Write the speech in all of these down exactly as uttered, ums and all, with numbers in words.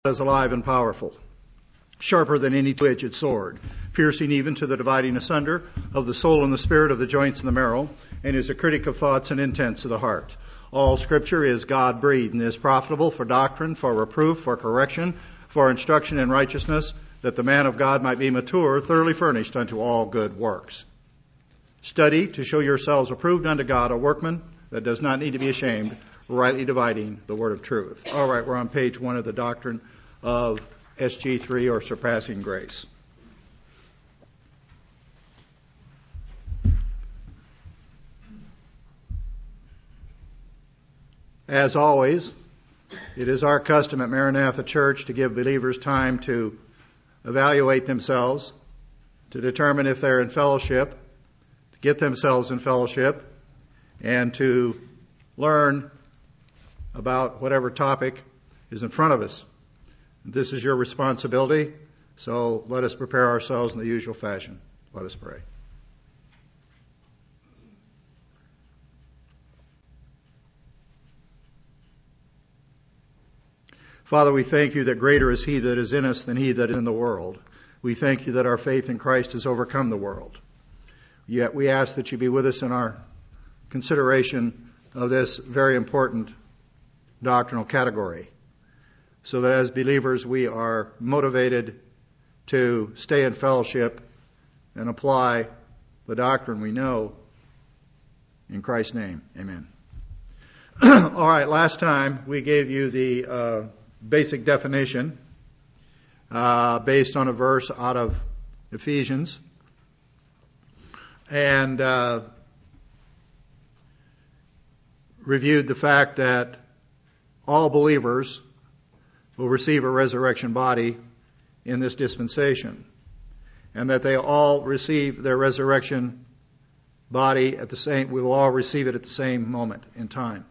is alive and powerful, sharper than any two-edged sword, piercing even to the dividing asunder of the soul and the spirit, of the joints and the marrow, and is a critic of thoughts and intents of the heart. All Scripture is God-breathed and is profitable for doctrine, for reproof, for correction, for instruction in righteousness, that the man of God might be mature, thoroughly furnished unto all good works. Study to show yourselves approved unto God, a workman that does not need to be ashamed, rightly dividing the word of truth. All right, we're on page one of the doctrine of S G three, or surpassing grace. As always, it is our custom at Maranatha Church to give believers time to evaluate themselves, to determine if they're in fellowship, to get themselves in fellowship, and to learn about whatever topic is in front of us. This is your responsibility, so let us prepare ourselves in the usual fashion. Let us pray. Father, we thank you that greater is He that is in us than he that is in the world. We thank you that our faith in Christ has overcome the world. Yet we ask that you be with us in our consideration of this very important doctrinal category, so that as believers we are motivated to stay in fellowship and apply the doctrine we know. In Christ's name, amen. All right, last time we gave you the uh, basic definition uh, based on a verse out of Ephesians. And uh, reviewed the fact that all believers will receive a resurrection body in this dispensation, and that they all receive their resurrection body at the same, we will all receive it at the same moment in time.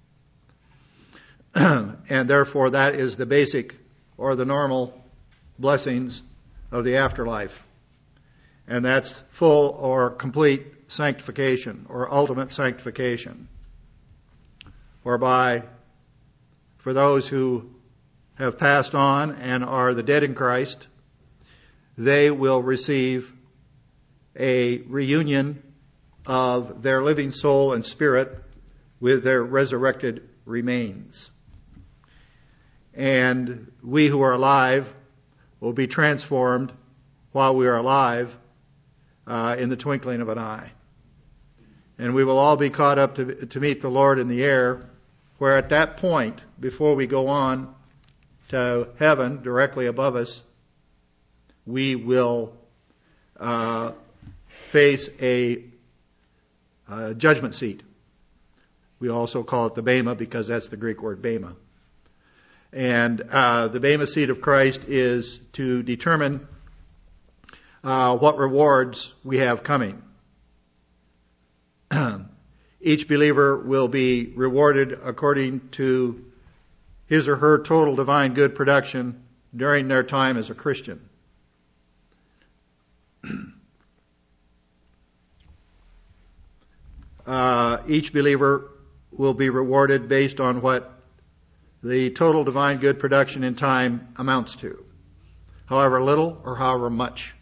And therefore that is the basic or the normal blessings of the afterlife. And that's full or complete sanctification or ultimate sanctification, whereby for those who have passed on and are the dead in Christ, they will receive a reunion of their living soul and spirit with their resurrected remains. And we who are alive will be transformed while we are alive uh, in the twinkling of an eye. And we will all be caught up to, to meet the Lord in the air, where at that point, before we go on to heaven directly above us, we will uh, face a, a judgment seat. We also call it the Bema because that's the Greek word Bema. And uh, the Bema seat of Christ is to determine uh, what rewards we have coming. Each believer will be rewarded according to his or her total divine good production during their time as a Christian. Uh, each believer will be rewarded based on what the total divine good production in time amounts to, however little or however much.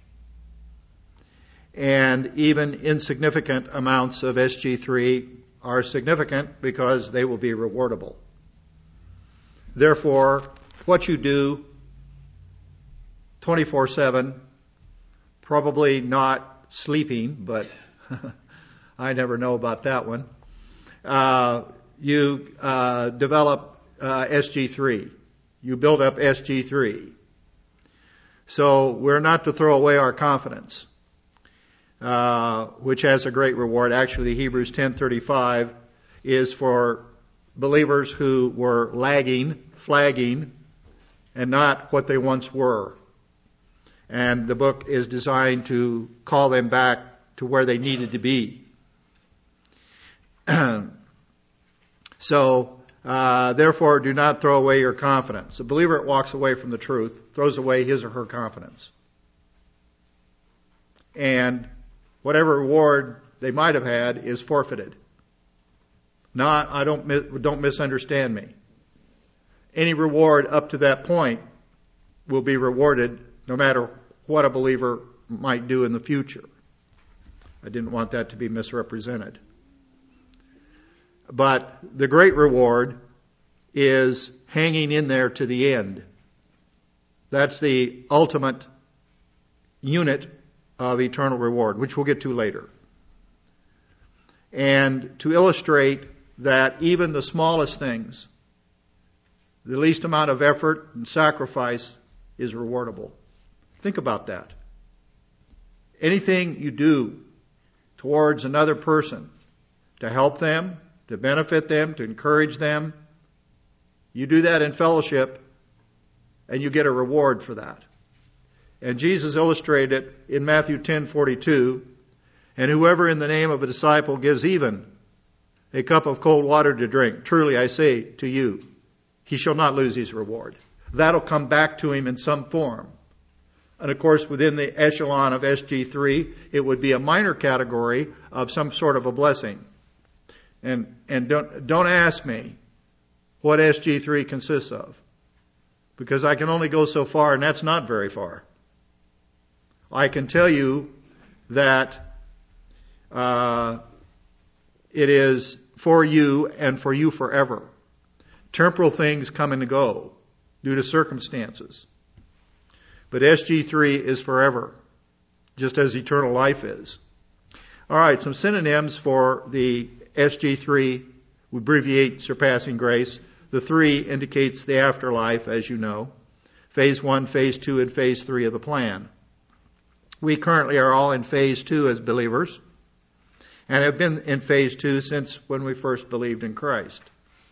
And even insignificant amounts of S G three are significant because they will be rewardable. Therefore, what you do twenty-four seven, probably not sleeping, but I never know about that one, uh, you uh, develop uh, S G three. You build up S G three. So we're not to throw away our confidence, uh, which has a great reward. Actually, Hebrews ten thirty-five is for believers who were lagging, flagging, and not what they once were. And the book is designed to call them back to where they needed to be. So, uh, therefore, do not throw away your confidence. A believer that walks away from the truth throws away his or her confidence. And whatever reward they might have had is forfeited. Not, I don't, don't misunderstand me. Any reward up to that point will be rewarded no matter what a believer might do in the future. I didn't want that to be misrepresented. But the great reward is hanging in there to the end. That's the ultimate unit of eternal reward, which we'll get to later. And to illustrate that even the smallest things, the least amount of effort and sacrifice is rewardable. Think about that. Anything you do towards another person to help them, to benefit them, to encourage them, you do that in fellowship and you get a reward for that. And Jesus illustrated it in Matthew ten forty-two, and whoever in the name of a disciple gives even a cup of cold water to drink, truly I say to you, he shall not lose his reward. That'll come back to him in some form. And of course, within the echelon of S G three, it would be a minor category of some sort of a blessing. And and don't don't ask me what S G three consists of, because I can only go so far, and that's not very far. I can tell you that uh, it is for you and for you forever. Temporal things come and go due to circumstances. But S G three is forever, just as eternal life is. All right, some synonyms for the S G three. We abbreviate surpassing grace. The three indicates the afterlife, as you know. Phase one, phase two, and phase three of the plan. We currently are all in phase two as believers, and have been in phase two since when we first believed in Christ.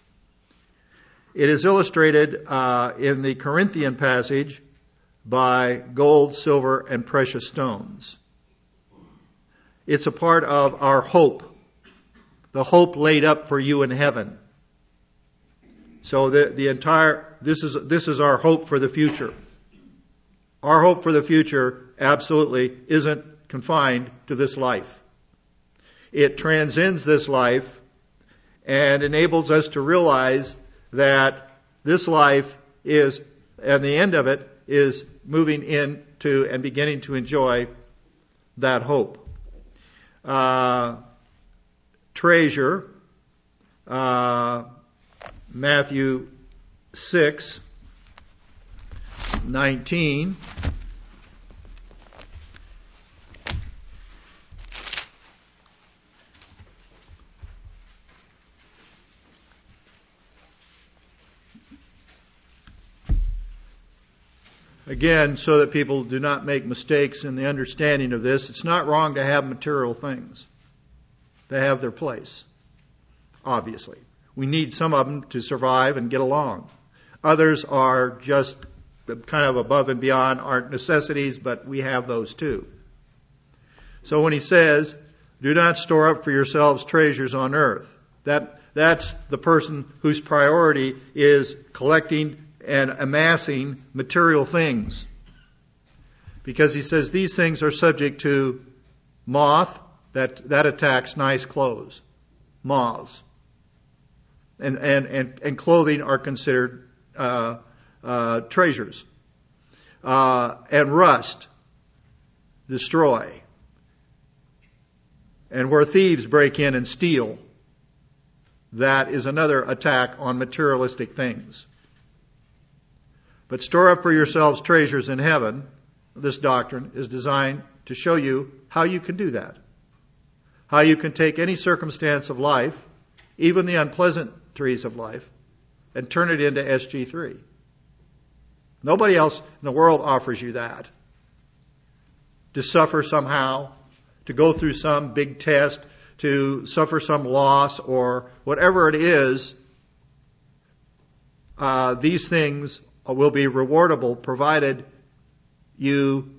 It is illustrated uh, in the Corinthian passage by gold, silver, and precious stones. It's a part of our hope, the hope laid up for you in heaven. So the, the entire, this is, this is our hope for the future. Our hope for the future absolutely isn't confined to this life. It transcends this life and enables us to realize that this life is, and the end of it, is moving into and beginning to enjoy that hope. Uh, treasure, uh, Matthew six nineteen. Again, so that people do not make mistakes in the understanding of this, it's not wrong to have material things. They have their place, obviously. We need some of them to survive and get along. Others are just kind of above and beyond, aren't necessities, but we have those too. So when he says, do not store up for yourselves treasures on earth, that that's the person whose priority is collecting and amassing material things. Because he says these things are subject to moth, that, that attacks nice clothes. Moths. And, and, and, and clothing are considered uh, uh, treasures. Uh, and rust, destroy. And where thieves break in and steal, that is another attack on materialistic things. But store up for yourselves treasures in heaven. This doctrine is designed to show you how you can do that. How you can take any circumstance of life, even the unpleasantries of life, and turn it into S G three. Nobody else in the world offers you that. To suffer somehow, to go through some big test, to suffer some loss or whatever it is, uh, these things will be rewardable provided you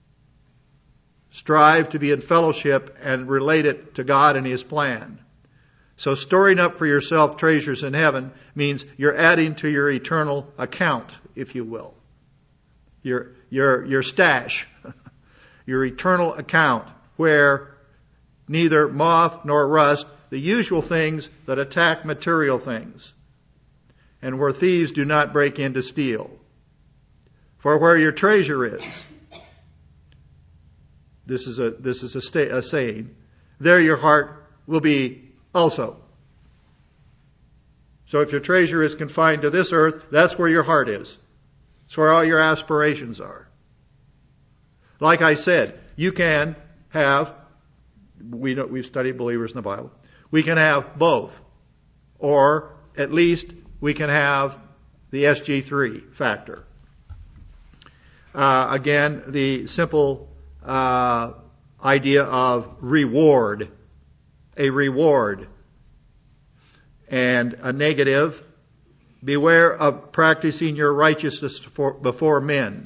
strive to be in fellowship and relate it to God and His plan. So storing up for yourself treasures in heaven means you're adding to your eternal account, if you will. Your, your, your stash, your eternal account, where neither moth nor rust, the usual things that attack material things, and where thieves do not break in to steal. For where your treasure is, this is a this is a, sta- a saying, there your heart will be also. So if your treasure is confined to this earth, that's where your heart is. It's where all your aspirations are. Like I said, you can have, we know, we've studied believers in the Bible, we can have both. Or at least we can have the S G three factor. Uh, again, the simple uh, idea of reward, a reward, and a negative, beware of practicing your righteousness for, before men,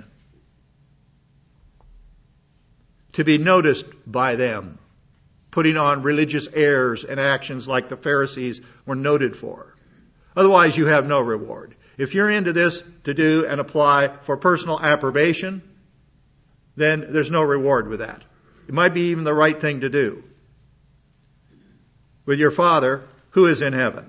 to be noticed by them, putting on religious airs and actions like the Pharisees were noted for. Otherwise, you have no reward. If you're into this to do and apply for personal approbation, then there's no reward with that. It might be even the right thing to do with your Father who is in heaven.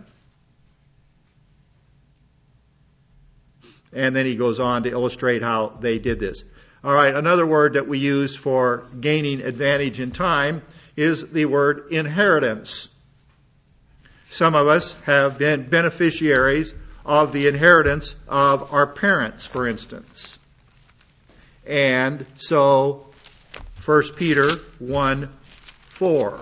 And then he goes on to illustrate how they did this. All right, another word that we use for gaining advantage in time is the word inheritance. Some of us have been beneficiaries of the inheritance of our parents, for instance. And so, First Peter one four.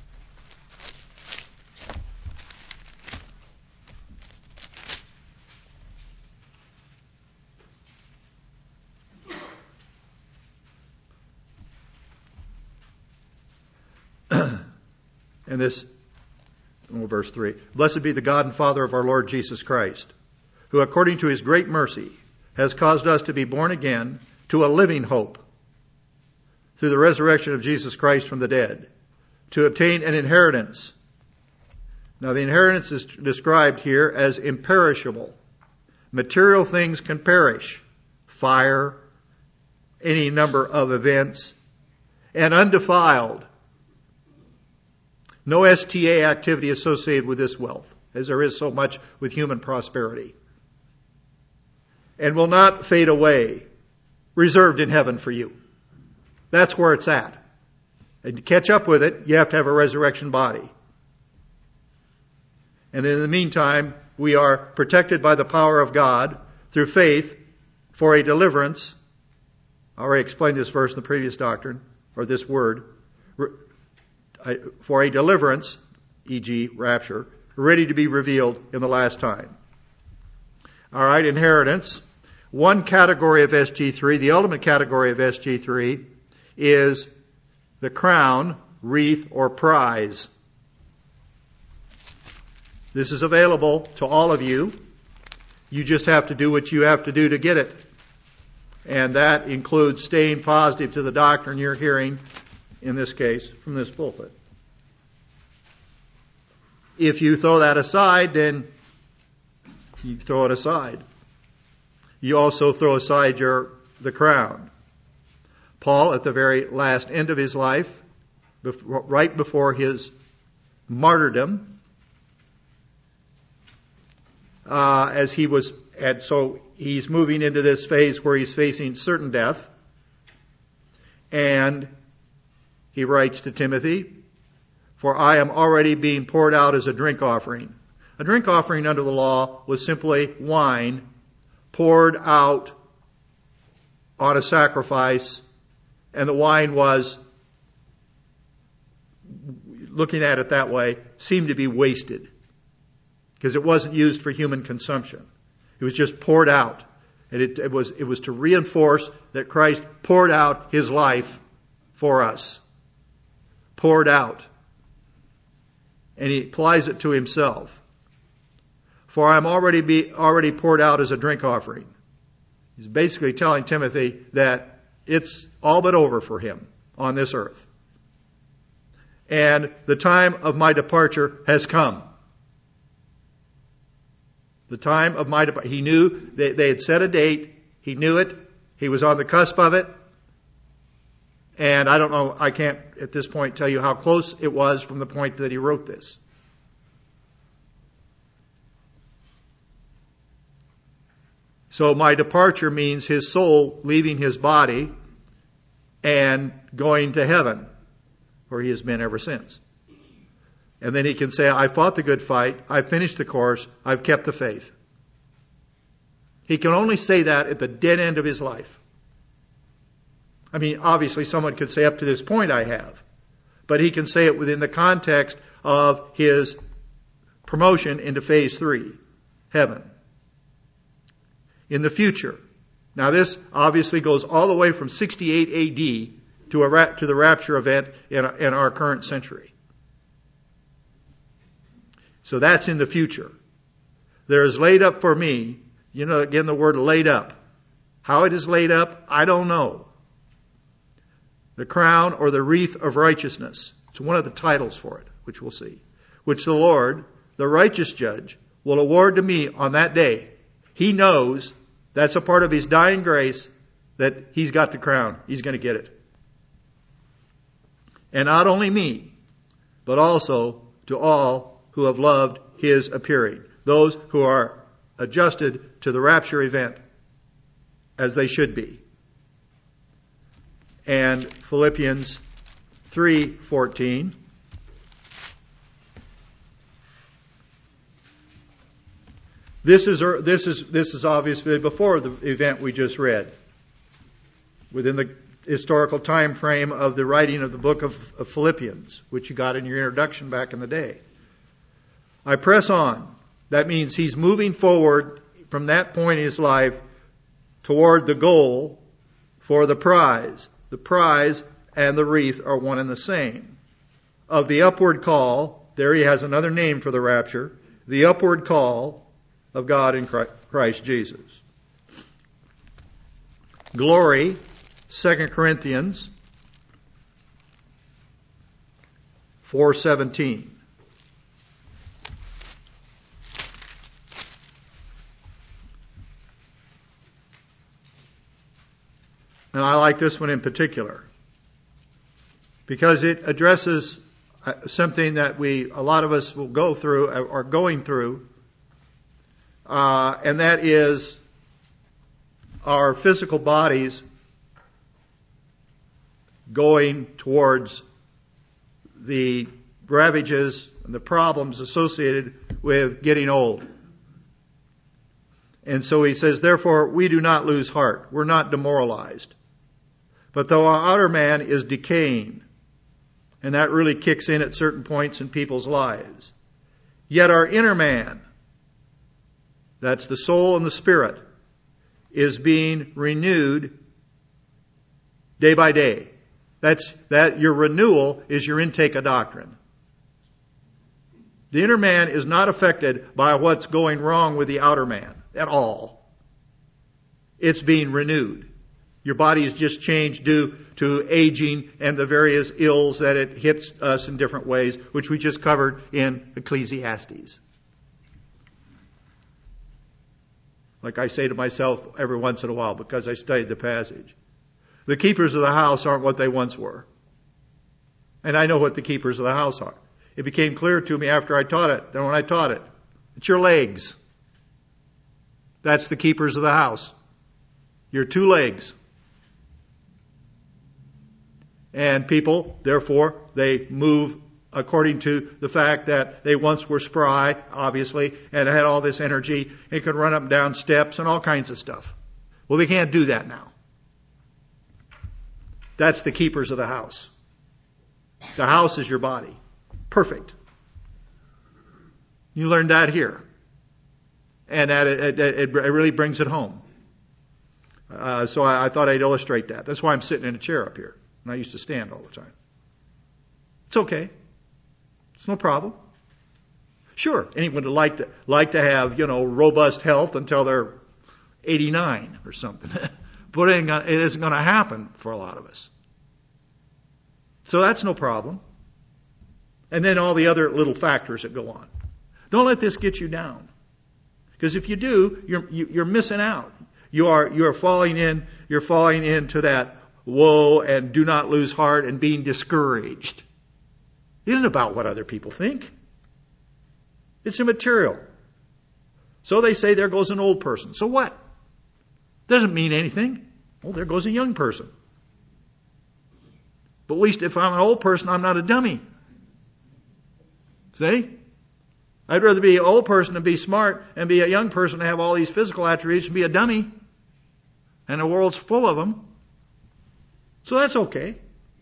And this, oh, verse three. Blessed be the God and Father of our Lord Jesus Christ, who according to his great mercy has caused us to be born again to a living hope through the resurrection of Jesus Christ from the dead, to obtain an inheritance. Now the inheritance is described here as imperishable. Material things can perish. Fire, any number of events, and undefiled. No S T A activity associated with this wealth, as there is so much with human prosperity. And will not fade away, reserved in heaven for you. That's where it's at. And to catch up with it, you have to have a resurrection body. And in the meantime, we are protected by the power of God through faith for a deliverance. I already explained this verse in the previous doctrine, or this word. For a deliverance, for example, rapture, ready to be revealed in the last time. All right, inheritance. One category of S G three, the ultimate category of S G three, is the crown, wreath, or prize. This is available to all of you. You just have to do what you have to do to get it. And that includes staying positive to the doctrine you're hearing, in this case, from this pulpit. If you throw that aside, then you throw it aside. You also throw aside your the crown. Paul, at the very last end of his life, before, right before his martyrdom, uh, as he was, and so he's moving into this phase where he's facing certain death, and he writes to Timothy, "For I am already being poured out as a drink offering." A drink offering under the law was simply wine poured out on a sacrifice, and the wine was, looking at it that way, seemed to be wasted because it wasn't used for human consumption. It was just poured out, and it, it was it was to reinforce that Christ poured out his life for us. Poured out. And he applies it to himself. For I am already be, already poured out as a drink offering. He's basically telling Timothy that it's all but over for him on this earth. And the time of my departure has come. The time of my departure. He knew they, they had set a date. He knew it. He was on the cusp of it. And I don't know, I can't at this point tell you how close it was from the point that he wrote this. So my departure means his soul leaving his body and going to heaven, where he has been ever since. And then he can say, I fought the good fight, I finished the course, I've kept the faith. He can only say that at the dead end of his life. I mean, obviously someone could say up to this point I have. But he can say it within the context of his promotion into phase three, heaven. In the future. Now this obviously goes all the way from sixty-eight A D to, a, to the rapture event in, in our current century. So that's in the future. There is laid up for me, you know, again the word laid up. How it is laid up, I don't know. The crown or the wreath of righteousness. It's one of the titles for it, which we'll see. Which the Lord, the righteous judge, will award to me on that day. He knows that's a part of his dying grace that he's got the crown. He's going to get it. And not only me, but also to all who have loved his appearing. Those who are adjusted to the rapture event as they should be. And Philippians three fourteen. This is this is this is obviously before the event we just read, within the historical time frame of the writing of the book of, of Philippians, which you got in your introduction back in the day. I press on. That means he's moving forward from that point in his life toward the goal for the prize. The prize and the wreath are one and the same. Of the upward call, there he has another name for the rapture, the upward call of God in Christ Jesus. Glory, Second Corinthians four seventeen. And I like this one in particular because it addresses something that we, a lot of us will go through, are going through, uh, and that is our physical bodies going towards the ravages and the problems associated with getting old. And so he says, therefore, we do not lose heart. We're not demoralized. But though our outer man is decaying, and that really kicks in at certain points in people's lives, yet our inner man, that's the soul and the spirit, is being renewed day by day. That's that your renewal is your intake of doctrine. The inner man is not affected by what's going wrong with the outer man at all. It's being renewed. Your body is just changed due to aging and the various ills that it hits us in different ways, which we just covered in Ecclesiastes. Like I say to myself every once in a while because I studied the passage. The keepers of the house aren't what they once were. And I know what the keepers of the house are. It became clear to me after I taught it, than when I taught it. It's your legs. That's the keepers of the house. Your two legs. And people, therefore, they move according to the fact that they once were spry, obviously, and had all this energy, and could run up and down steps and all kinds of stuff. Well, they can't do that now. That's the keepers of the house. The house is your body. Perfect. You learned that here. And that it, it, it really brings it home. Uh, so I, I thought I'd illustrate that. That's why I'm sitting in a chair up here. And I used to stand all the time. It's okay. It's no problem. Sure, anyone would like to like to have, you know, robust health until they're eighty-nine or something. But it, ain't gonna, it isn't going to happen for a lot of us. So that's no problem. And then all the other little factors that go on. Don't let this get you down. Because if you do, you're you're missing out. You are you are falling in. You're falling into that woe and do not lose heart and being discouraged. It isn't about what other people think. It's immaterial. So they say there goes an old person. So what? Doesn't mean anything. Well, there goes a young person. But at least if I'm an old person, I'm not a dummy. See? I'd rather be an old person and be smart and be a young person and have all these physical attributes and be a dummy. And the world's full of them. So that's okay.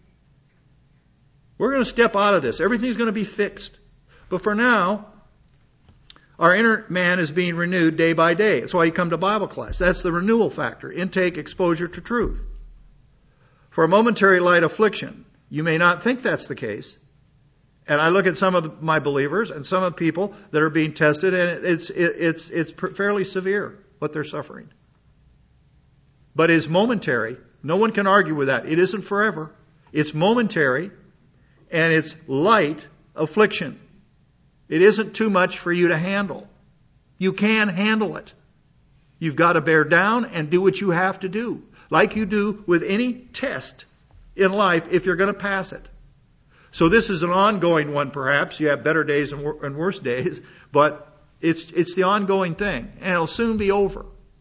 We're going to step out of this. Everything's going to be fixed. But for now, our inner man is being renewed day by day. That's why you come to Bible class. That's the renewal factor. Intake, exposure to truth. For a momentary light affliction, you may not think that's the case. And I look at some of my believers and some of the people that are being tested, and it's it, it's it's fairly severe what they're suffering. But it's momentary. No one can argue with that. It isn't forever. It's momentary, and it's light affliction. It isn't too much for you to handle. You can handle it. You've got to bear down and do what you have to do, like you do with any test in life if you're going to pass it. So this is an ongoing one, perhaps. You have better days and, wor- and worse days, but it's it's the ongoing thing, and it'll soon be over.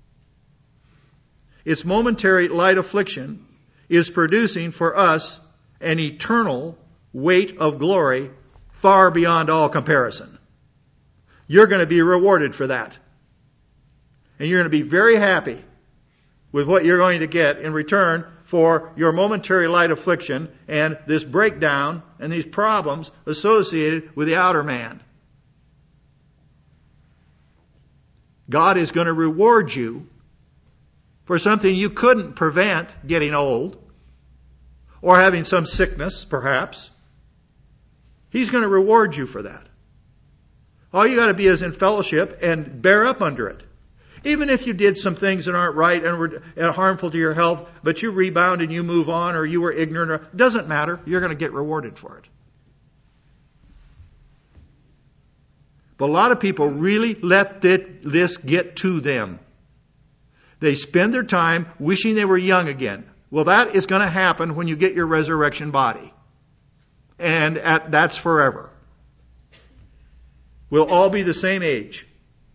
Its momentary light affliction is producing for us an eternal weight of glory far beyond all comparison. You're going to be rewarded for that. And you're going to be very happy with what you're going to get in return for your momentary light affliction and this breakdown and these problems associated with the outer man. God is going to reward you for something you couldn't prevent, getting old or having some sickness, perhaps. He's going to reward you for that. All you got to be is in fellowship and bear up under it. Even if you did some things that aren't right and were harmful to your health, but you rebound and you move on, or you were ignorant, or doesn't matter. You're going to get rewarded for it. But a lot of people really let this get to them. They spend their time wishing they were young again. Well, that is going to happen when you get your resurrection body. And at, that's forever. We'll all be the same age.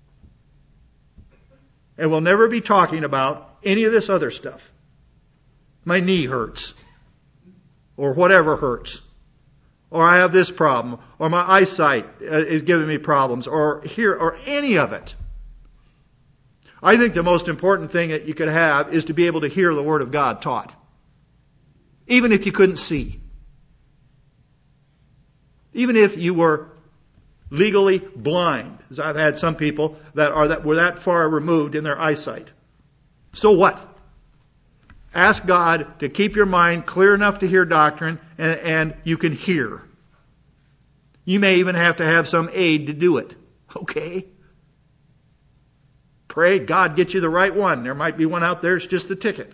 And we'll never be talking about any of this other stuff. My knee hurts. Or whatever hurts. Or I have this problem. Or my eyesight is giving me problems. Or here, or any of it. I think the most important thing that you could have is to be able to hear the Word of God taught. Even if you couldn't see. Even if you were legally blind, as I've had some people that are that were that far removed in their eyesight. So what? Ask God to keep your mind clear enough to hear doctrine, and, and you can hear. You may even have to have some aid to do it. Okay? Pray God get you the right one. There might be one out there, it's just the ticket.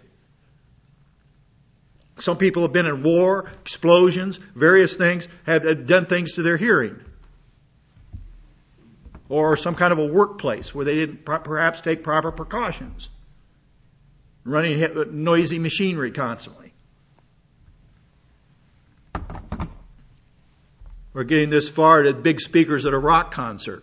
Some people have been in war, explosions, various things, have done things to their hearing. Or some kind of a workplace where they didn't perhaps take proper precautions. Running noisy machinery constantly. Or getting this far to big speakers at a rock concert.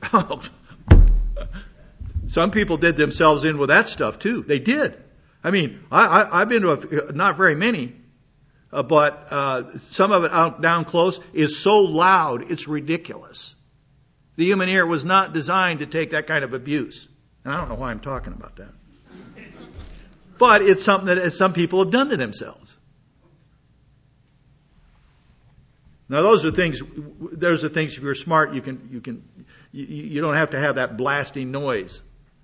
Some people did themselves in with that stuff too. They did. I mean, I, I, I've been to a, not very many, uh, but uh, some of it out down close is so loud it's ridiculous. The human ear was not designed to take that kind of abuse. And I don't know why I'm talking about that. But it's something that some people have done to themselves. Now those are things, those are things if you're smart, you can, you can, you, you don't have to have that blasting noise.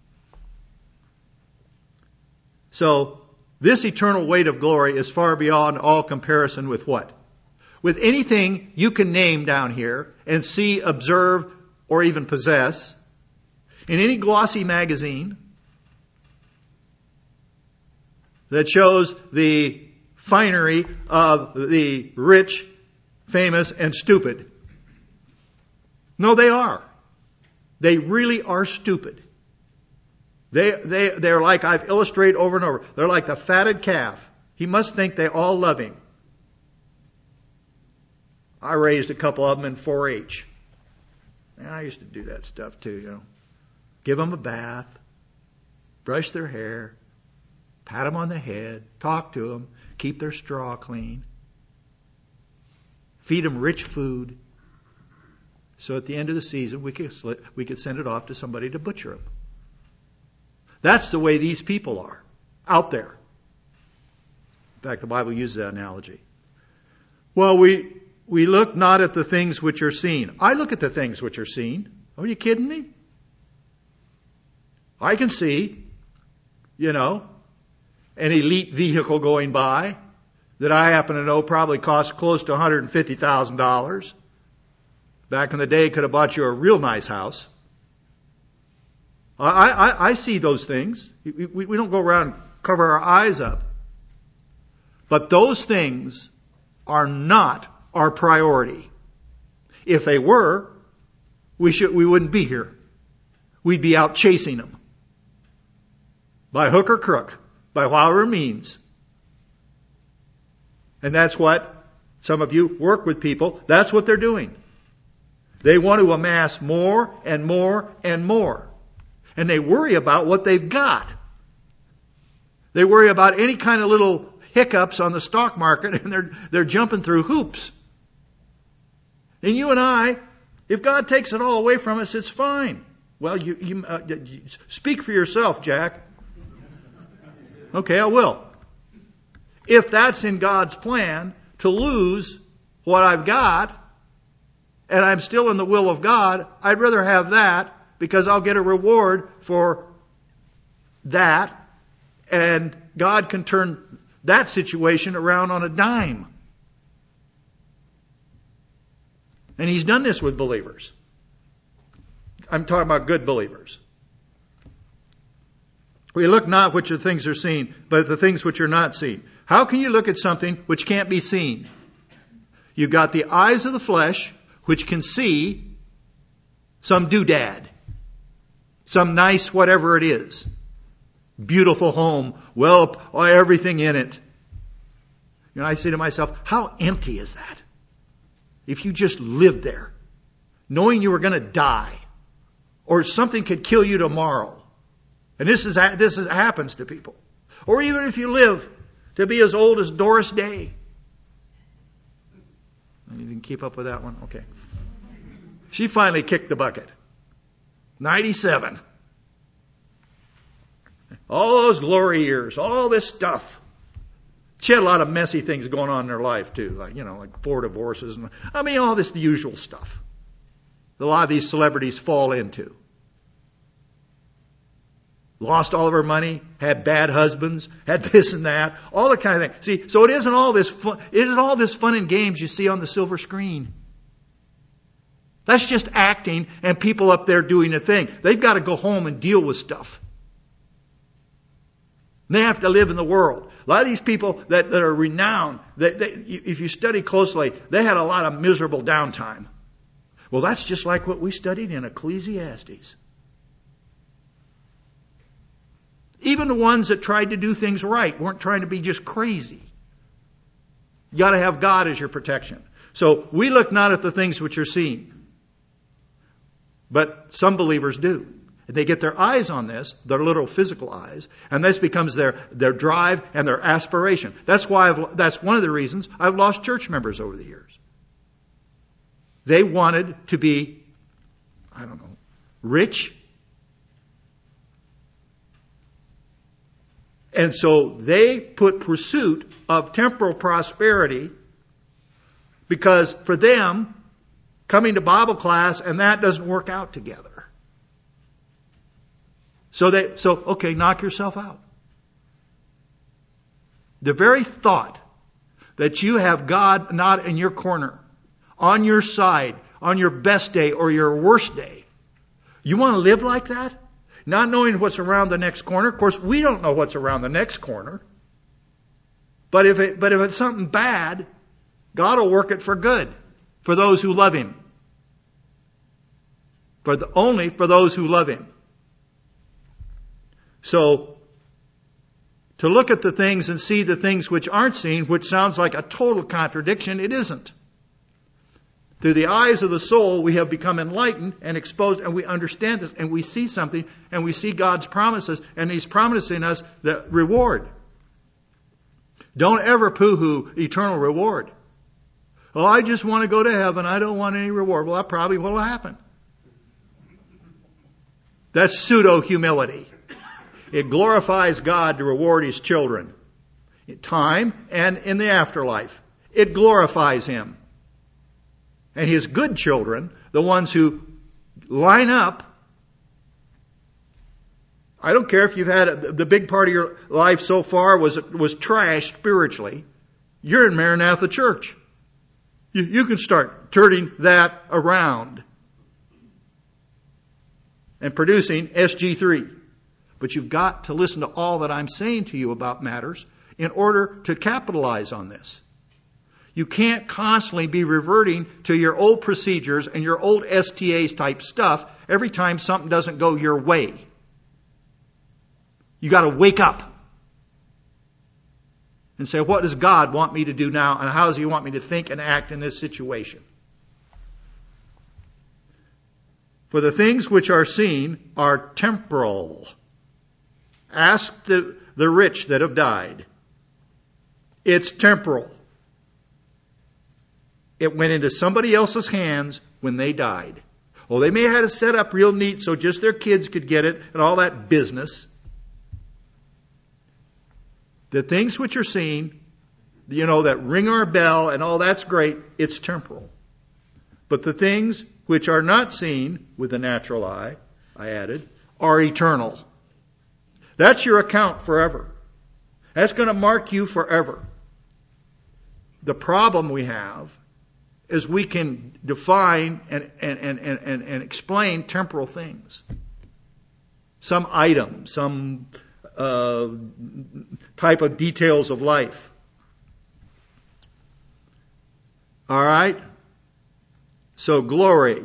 So, this eternal weight of glory is far beyond all comparison with what? With anything you can name down here and see, observe, or even possess in any glossy magazine that shows the finery of the rich, famous, and stupid. No, they are. They really are stupid. They, they, they're like I've illustrated over and over. They're like the fatted calf. He must think they all love him. I raised a couple of them in four H. I used to do that stuff too, you know. Give them a bath, brush their hair, pat them on the head, talk to them, keep their straw clean, feed them rich food. So at the end of the season, we could, we could send it off to somebody to butcher them. That's the way these people are out there. In fact, the Bible uses that analogy. Well, we we look not at the things which are seen. I look at the things which are seen. Are you kidding me? I can see, you know, an elite vehicle going by that I happen to know probably cost close to one hundred fifty thousand dollars. Back in the day, could have bought you a real nice house. I, I, I see those things. We, we, we don't go around and cover our eyes up. But those things are not our priority. If they were, we should, we wouldn't be here. We'd be out chasing them. By hook or crook. By however means. And that's what some of you work with people. That's what they're doing. They want to amass more and more and more. And they worry about what they've got. They worry about any kind of little hiccups on the stock market, and they're they're jumping through hoops. And you and I, if God takes it all away from us, it's fine. Well, you, you, uh, you speak for yourself, Jack. Okay, I will. If that's in God's plan to lose what I've got, and I'm still in the will of God, I'd rather have that because I'll get a reward for that, and God can turn that situation around on a dime. And He's done this with believers. I'm talking about good believers. We look not which of things are seen, but the things which are not seen. How can you look at something which can't be seen? You've got the eyes of the flesh, which can see some doodad, some nice whatever it is. Beautiful home, well, everything in it. You know, I say to myself, how empty is that? If you just lived there, knowing you were going to die, or something could kill you tomorrow. And this is this is, happens to people. Or even if you live to be as old as Doris Day. You didn't keep up with that one? Okay. She finally kicked the bucket. ninety-seven. All those glory years, all this stuff. She had a lot of messy things going on in her life too, like, you know, like four divorces and I mean all this the usual stuff that a lot of these celebrities fall into. Lost all of her money, had bad husbands, had this and that, all that kind of thing. See, so it isn't all this fun, it isn't all this fun and games you see on the silver screen. That's just acting and people up there doing a thing. They've got to go home and deal with stuff. They have to live in the world. A lot of these people that, that are renowned, they, they, if you study closely, they had a lot of miserable downtime. Well, that's just like what we studied in Ecclesiastes. Even the ones that tried to do things right weren't trying to be just crazy. You got to have God as your protection. So we look not at the things which are seen, but some believers do. They get their eyes on this, their little physical eyes, and this becomes their, their drive and their aspiration. That's why I've, that's one of the reasons I've lost church members over the years. They wanted to be, I don't know, rich. And so they put pursuit of temporal prosperity because for them, coming to Bible class and that doesn't work out together. So they, so, okay, knock yourself out. The very thought that you have God not in your corner, on your side, on your best day or your worst day, you want to live like that? Not knowing what's around the next corner. Of course, we don't know what's around the next corner. But if it, but if it's something bad, God will work it for good for those who love Him. For the, only for those who love Him. So, to look at the things and see the things which aren't seen, which sounds like a total contradiction, it isn't. Through the eyes of the soul, we have become enlightened and exposed, and we understand this, and we see something, and we see God's promises, and He's promising us the reward. Don't ever poo-hoo eternal reward. Oh, I just want to go to heaven. I don't want any reward. Well, that probably will happen. That's pseudo-humility. It glorifies God to reward His children in time and in the afterlife. It glorifies Him. And His good children, the ones who line up, I don't care if you've had a, the big part of your life so far was was trash spiritually. You're in Maranatha Church. You, you can start turning that around and producing S G three. But you've got to listen to all that I'm saying to you about matters in order to capitalize on this. You can't constantly be reverting to your old procedures and your old S T As type stuff every time something doesn't go your way. You got to wake up and say, what does God want me to do now, and how does He want me to think and act in this situation? For the things which are seen are temporal. Ask the, the rich that have died. It's temporal. It went into somebody else's hands when they died. Oh, they may have had it set up real neat so just their kids could get it and all that business. The things which are seen, you know, that ring our bell and all that's great, it's temporal. But the things which are not seen with the natural eye, I added, are eternal. That's your account forever. That's going to mark you forever. The problem we have is we can define and, and, and, and, and explain temporal things. Some item, some uh, type of details of life. All right? So glory.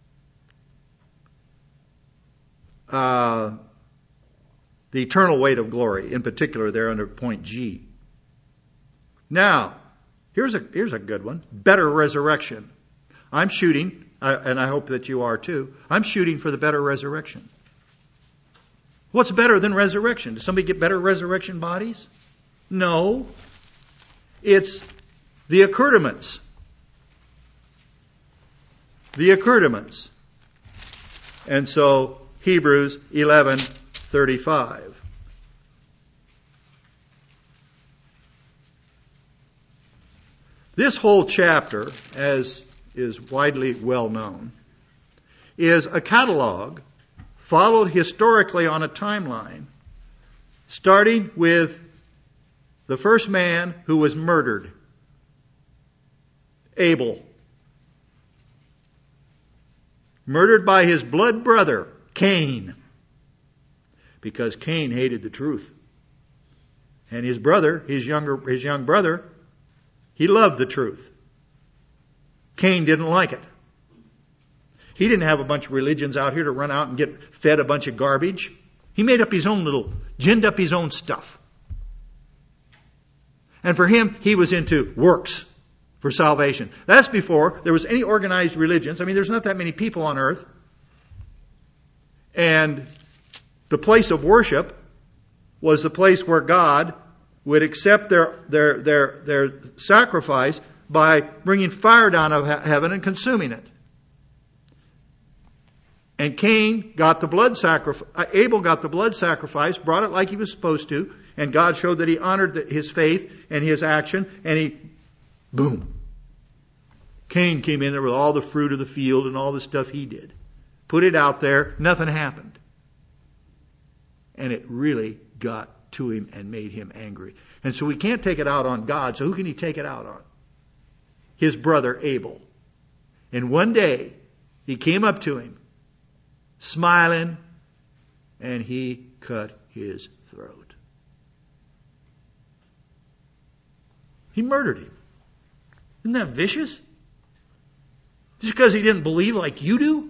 Uh, the eternal weight of glory, in particular there under point G. Now, here's a here's a good one. Better resurrection. I'm shooting, uh, and I hope that you are too, I'm shooting for the better resurrection. What's better than resurrection? Does somebody get better resurrection bodies? No. It's the accoutrements. The accoutrements. And so, Hebrews eleven thirty-five. This whole chapter, as is widely well known, is a catalog followed historically on a timeline, starting with the first man who was murdered, Abel. Murdered by his blood brother, Cain. Because Cain hated the truth. And his brother, his younger, his young brother, he loved the truth. Cain didn't like it. He didn't have a bunch of religions out here to run out and get fed a bunch of garbage. He made up his own little, ginned up his own stuff. And for him, he was into works for salvation. That's before there was any organized religions. I mean, there's not that many people on earth. And the place of worship was the place where God would accept their their their their sacrifice by bringing fire down out of heaven and consuming it. And Cain got the blood sacrifice. Abel got the blood sacrifice, brought it like he was supposed to, and God showed that he honored his faith and his action, and he, boom. Cain came in there with all the fruit of the field and all the stuff he did. Put it out there, nothing happened. And it really got to him and made him angry. And so he can't take it out on God, so who can he take it out on? His brother Abel. And one day, he came up to him, smiling, and he cut his throat. He murdered him. Isn't that vicious? Just because he didn't believe like you do?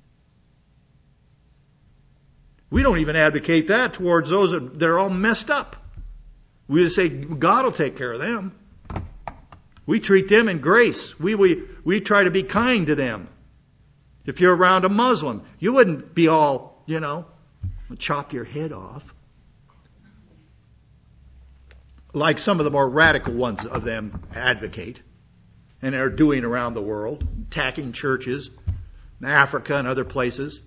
We don't even advocate that towards those that are all messed up. We just say, God will take care of them. We treat them in grace. We, we, we try to be kind to them. If you're around a Muslim, you wouldn't be all, you know, chop your head off. like some of the more radical ones of them advocate and are doing around the world, attacking churches in Africa and other places,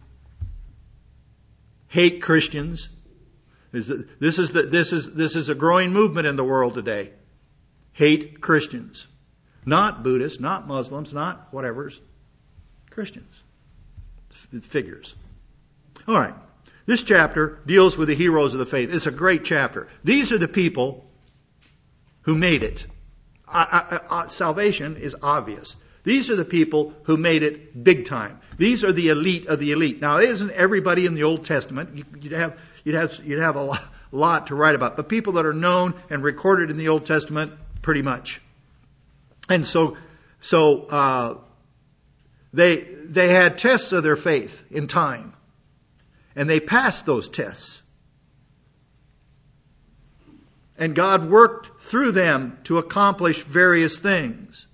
hate Christians. This is the, this is this is a growing movement in the world today. Hate Christians, not Buddhists, not Muslims, not whatever's, Christians, figures. All right, this chapter deals with the heroes of the faith. It's a great chapter. These are the people who made it. I, I, I, salvation is obvious. These are the people who made it big time. These are the elite of the elite. Now, it isn't everybody in the Old Testament. You, you'd have you'd have you'd have a lot, lot to write about. The people that are known and recorded in the Old Testament, pretty much. And so, so uh, they they had tests of their faith in time, and they passed those tests. And God worked through them to accomplish various things.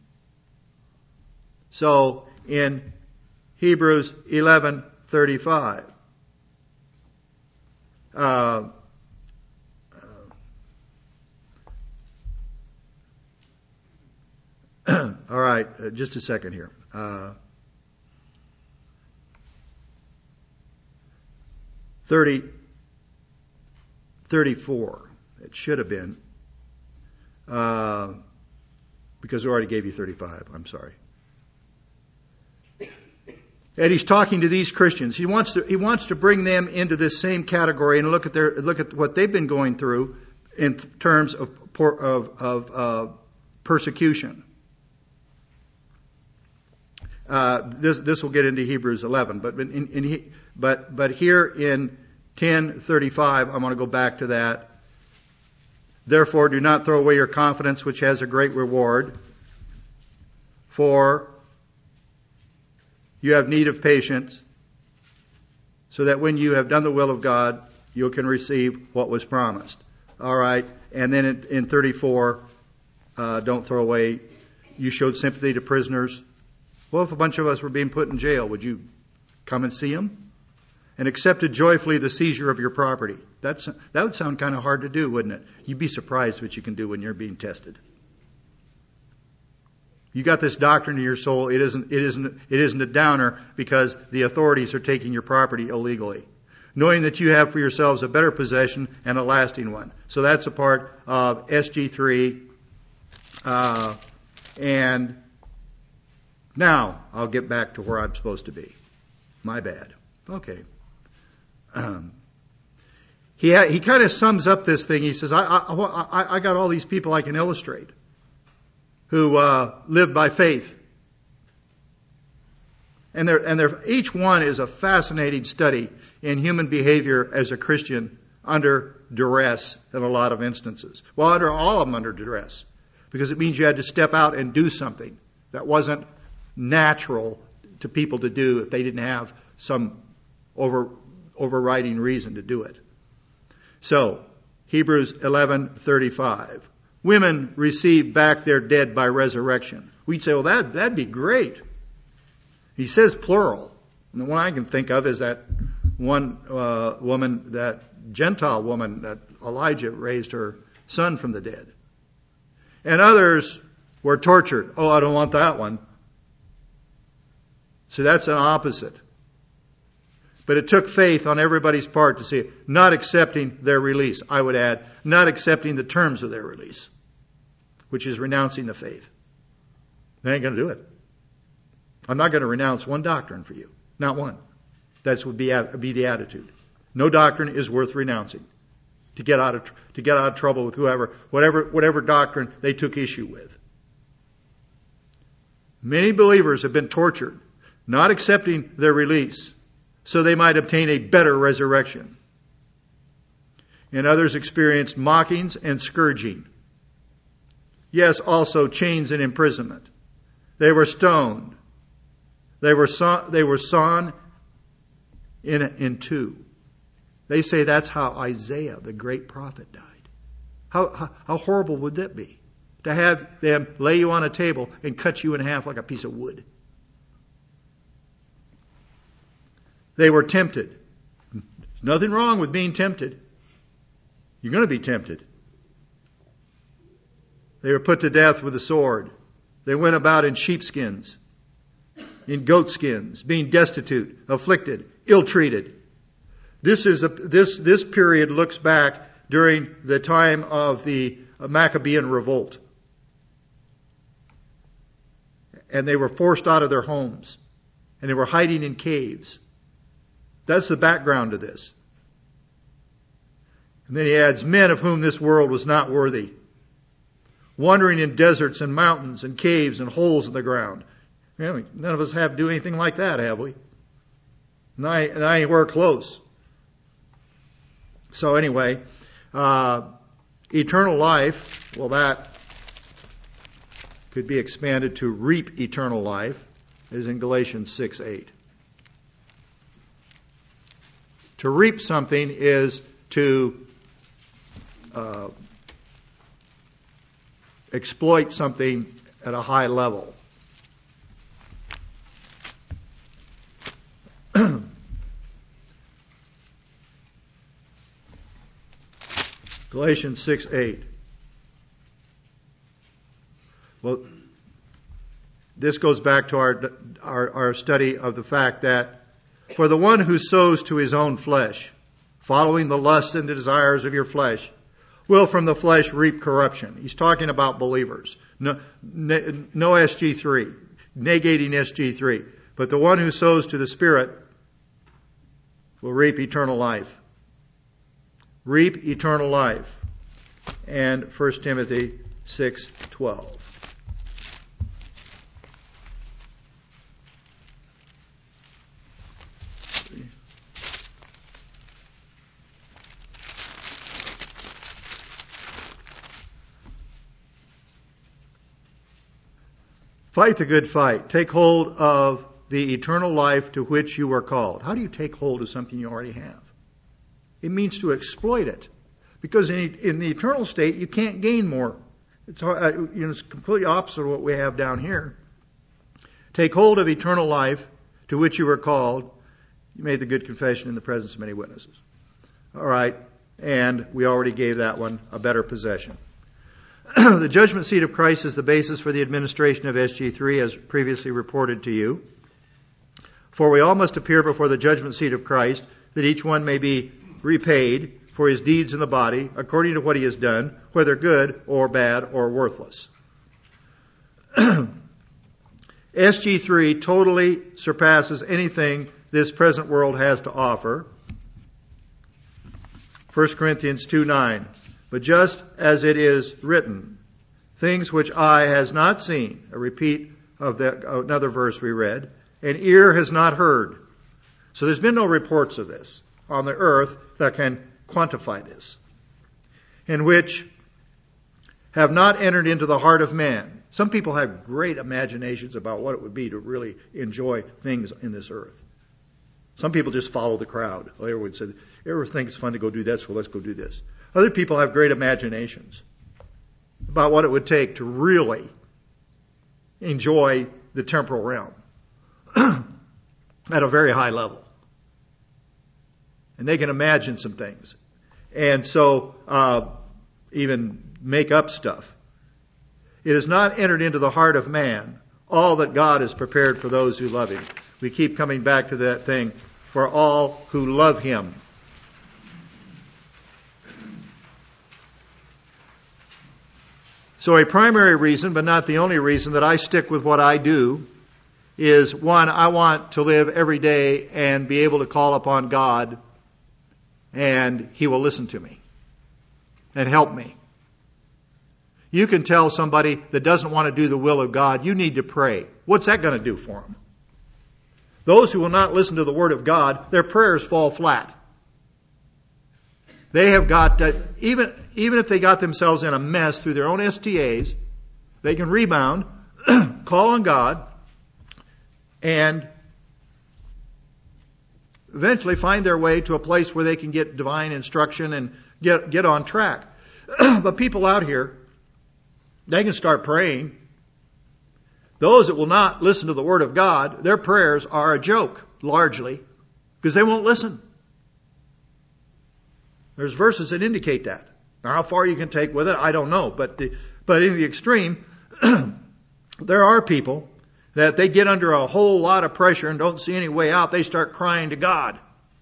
So in Hebrews eleven thirty-five, uh, all right, uh, just a second here. Uh, thirty, thirty-four. It should have been, uh, because we already gave you thirty-five. I'm sorry. And he's talking to these Christians. He wants to he wants to bring them into this same category and look at their look at what they've been going through in terms of of, of uh, persecution. Uh, this this will get into Hebrews eleven, but in, in but but here in ten thirty-five, I'm going to go back to that. Therefore, do not throw away your confidence, which has a great reward, for you have need of patience, so that when you have done the will of God, you can receive what was promised. All right. And then in, in thirty-four, uh, don't throw away. You showed sympathy to prisoners. Well, if a bunch of us were being put in jail, would you come and see them? And accepted joyfully the seizure of your property. That's, that would sound kind of hard to do, wouldn't it? You'd be surprised what you can do when you're being tested. You got this doctrine in your soul. It isn't, it isn't, it isn't a downer because the authorities are taking your property illegally. Knowing that you have for yourselves a better possession and a lasting one. So that's a part of S G three. Uh, and now I'll get back to where I'm supposed to be. My bad. Okay. Um, he ha- he kind of sums up this thing. He says, I, I, I, I got all these people I can illustrate who uh, live by faith. And they're, and they're, each one is a fascinating study in human behavior as a Christian under duress in a lot of instances. Well, under all of them under duress. Because it means you had to step out and do something that wasn't natural to people to do if they didn't have some over, overriding reason to do it. So, Hebrews eleven thirty-five. Women receive back their dead by resurrection. We'd say, well, that, that'd be great. He says plural. And the one I can think of is that one uh, woman, that Gentile woman that Elijah raised her son from the dead. And others were tortured. Oh, I don't want that one. So that's an opposite. But it took faith on everybody's part to see it. Not accepting their release. I would add, not accepting the terms of their release, which is renouncing the faith. They ain't going to do it. I'm not going to renounce one doctrine for you. Not one. That would be, be the attitude. No doctrine is worth renouncing to get out of to get out of trouble with whoever, whatever, whatever doctrine they took issue with. Many believers have been tortured, not accepting their release, so they might obtain a better resurrection. And others experienced mockings and scourging. Yes, also chains and imprisonment. They were stoned. They were sawn, they were sawn in, in two. They say that's how Isaiah, the great prophet, died. How, how, how horrible would that be? To have them lay you on a table and cut you in half like a piece of wood. They were tempted. There's nothing wrong with being tempted. You're going to be tempted. They were put to death with the sword. They went about in sheepskins, in goatskins, being destitute, afflicted, ill-treated. This is a, this this period looks back during the time of the Maccabean revolt. And they were forced out of their homes. And they were hiding in caves. That's the background to this. And then he adds, men of whom this world was not worthy, wandering in deserts and mountains and caves and holes in the ground. You know, none of us have to do anything like that, have we? And I, and I wear clothes. So anyway, uh, eternal life, well, that could be expanded to reap eternal life, is in Galatians six eight. To reap something is to uh, exploit something at a high level. Galatians six eight. Well, this goes back to our, our our study of the fact that for the one who sows to his own flesh, following the lusts and the desires of your flesh, will from the flesh reap corruption. He's talking about believers. No, no S G three, negating S G three. But the one who sows to the Spirit will reap eternal life. Reap eternal life. And First Timothy six twelve. Fight the good fight. Take hold of the eternal life to which you were called. How do you take hold of something you already have? It means to exploit it. Because in, in the eternal state, you can't gain more. It's, uh, you know, it's completely opposite of what we have down here. Take hold of eternal life to which you were called. You made the good confession in the presence of many witnesses. All right. And we already gave that one a better possession. The judgment seat of Christ is the basis for the administration of S G three, as previously reported to you. For we all must appear before the judgment seat of Christ, that each one may be repaid for his deeds in the body, according to what he has done, whether good or bad or worthless. S G three totally surpasses anything this present world has to offer. First Corinthians two nine. But just as it is written, things which eye has not seen, a repeat of that, another verse we read, and ear has not heard. So there's been no reports of this on the earth that can quantify this, in which have not entered into the heart of man. Some people have great imaginations about what it would be to really enjoy things in this earth. Some people just follow the crowd. Everyone would say, everyone thinks it's fun to go do that, so let's go do this. Other people have great imaginations about what it would take to really enjoy the temporal realm at a very high level. And they can imagine some things. And so, uh, even make up stuff. It has not entered into the heart of man all that God has prepared for those who love Him. We keep coming back to that thing, for all who love Him. So a primary reason, but not the only reason, that I stick with what I do is, one, I want to live every day and be able to call upon God, and He will listen to me and help me. You can tell somebody that doesn't want to do the will of God, you need to pray. What's that going to do for them? Those who will not listen to the Word of God, their prayers fall flat. They have got that, even, even if they got themselves in a mess through their own S T As, they can rebound, call on God, and eventually find their way to a place where they can get divine instruction and get, get on track. But people out here, they can start praying. Those that will not listen to the Word of God, their prayers are a joke, largely, because they won't listen. There's verses that indicate that. Now, how far you can take with it, I don't know. But the, But in the extreme, there are people that they get under a whole lot of pressure and don't see any way out. They start crying to God.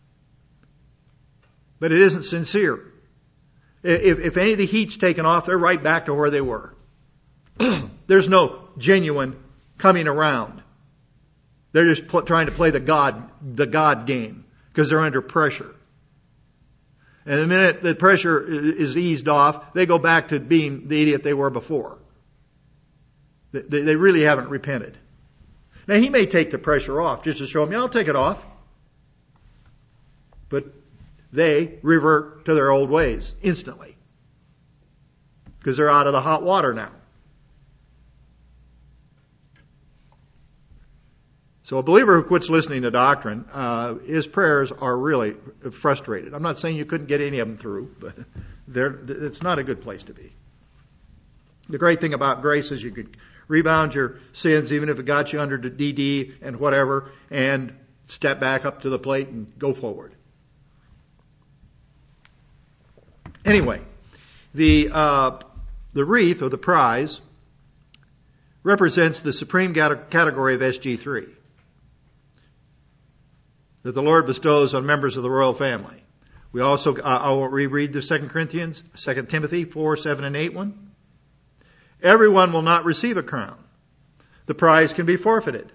But it isn't sincere. If, if any of the heat's taken off, they're right back to where they were. There's no genuine coming around. They're just pl- trying to play the God, the God game because they're under pressure. And the minute the pressure is eased off, they go back to being the idiot they were before. They, they really haven't repented. Now, he may take the pressure off just to show them, yeah, I'll take it off. But they revert to their old ways instantly because they're out of the hot water now. So a believer who quits listening to doctrine, uh, his prayers are really frustrated. I'm not saying you couldn't get any of them through, but it's not a good place to be. The great thing about grace is you could rebound your sins, even if it got you under the D D and whatever, and step back up to the plate and go forward. Anyway, the uh, the wreath, or the prize, represents the supreme category of S G three that the Lord bestows on members of the royal family. We also, uh, I will reread the Second Corinthians, Second Timothy four, seven, and eight one. Everyone will not receive a crown. The prize can be forfeited.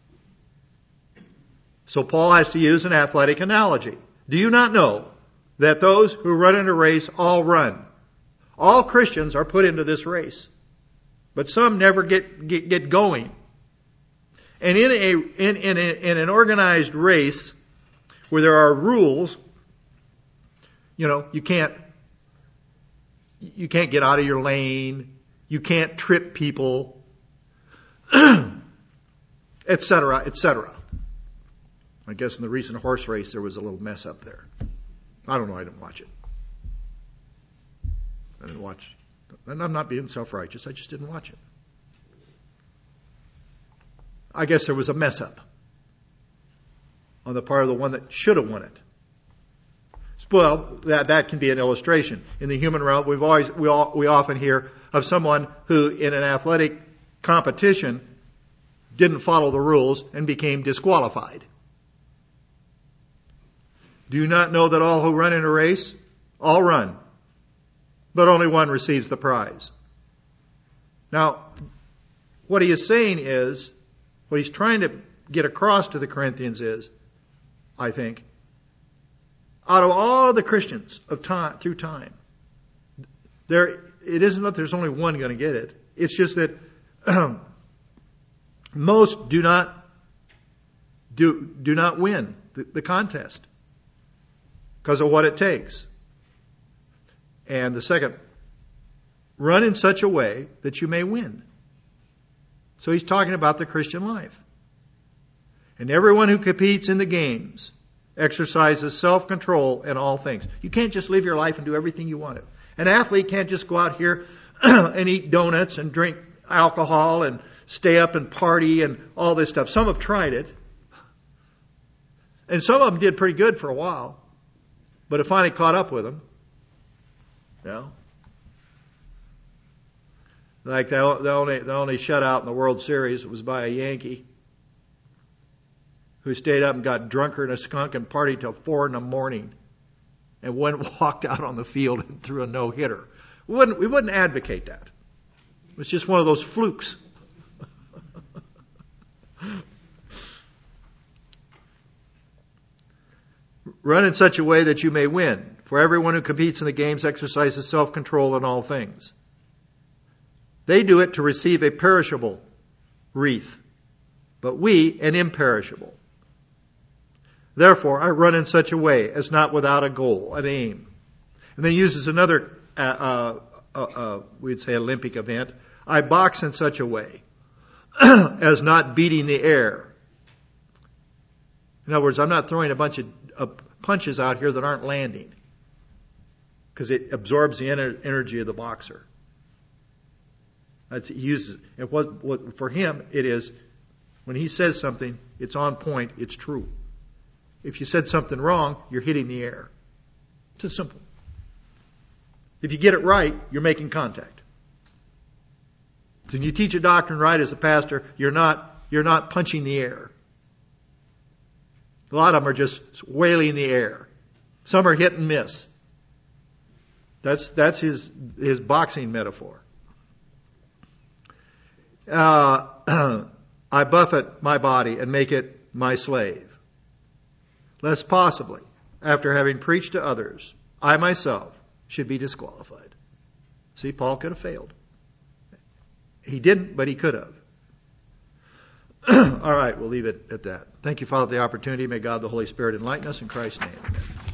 So Paul has to use an athletic analogy. Do you not know that those who run in a race all run? All Christians are put into this race, but some never get get, get going. And in a in in, a, in an organized race where there are rules, you know, you can't you can't get out of your lane, you can't trip people, et cetera, et cetera. I guess in the recent horse race there was a little mess up there. I don't know. I didn't watch it. I didn't watch. And I'm not being self-righteous. I just didn't watch it. I guess there was a mess up on the part of the one that should have won it. Well, that, that can be an illustration. In the human realm, we've always, we all, we often hear of someone who in an athletic competition didn't follow the rules and became disqualified. Do you not know that all who run in a race, all run, but only one receives the prize? Now, what he is saying is, what he's trying to get across to the Corinthians is, I think, out of all the Christians of time through time, there it isn't that there's only one going to get it. It's just that um, most do not do do not win the, the contest because of what it takes. And the second, run in such a way that you may win. So he's talking about the Christian life. And everyone who competes in the games exercises self-control in all things. You can't just live your life and do everything you want to. An athlete can't just go out here and eat donuts and drink alcohol and stay up and party and all this stuff. Some have tried it. And some of them did pretty good for a while. But it finally caught up with them. You know? Like the, the only the only shutout in the World Series was by a Yankee who stayed up and got drunker than a skunk and partied till four in the morning and went and walked out on the field and threw a no-hitter. We wouldn't, we wouldn't advocate that. It's just one of those flukes. Run in such a way that you may win. For everyone who competes in the games exercises self-control in all things. They do it to receive a perishable wreath, but we an imperishable. Therefore, I run in such a way as not without a goal, an aim. And then uses another, uh, uh, uh, uh, we'd say, Olympic event. I box in such a way as not beating the air. In other words, I'm not throwing a bunch of uh, punches out here that aren't landing because it absorbs the ener- energy of the boxer. That's, he uses, and what, what, for him, it is, when he says something, it's on point, it's true. If you said something wrong, you're hitting the air. It's simple. If you get it right, you're making contact. So when you teach a doctrine right as a pastor, you're not, you're not punching the air. A lot of them are just wailing the air. Some are hit and miss. That's, that's his, his boxing metaphor. Uh, I buffet my body and make it my slave, lest possibly, after having preached to others, I myself should be disqualified. See, Paul could have failed. He didn't, but he could have. All right, we'll leave it at that. Thank you, Father, for the opportunity. May God the Holy Spirit enlighten us in Christ's name. Amen.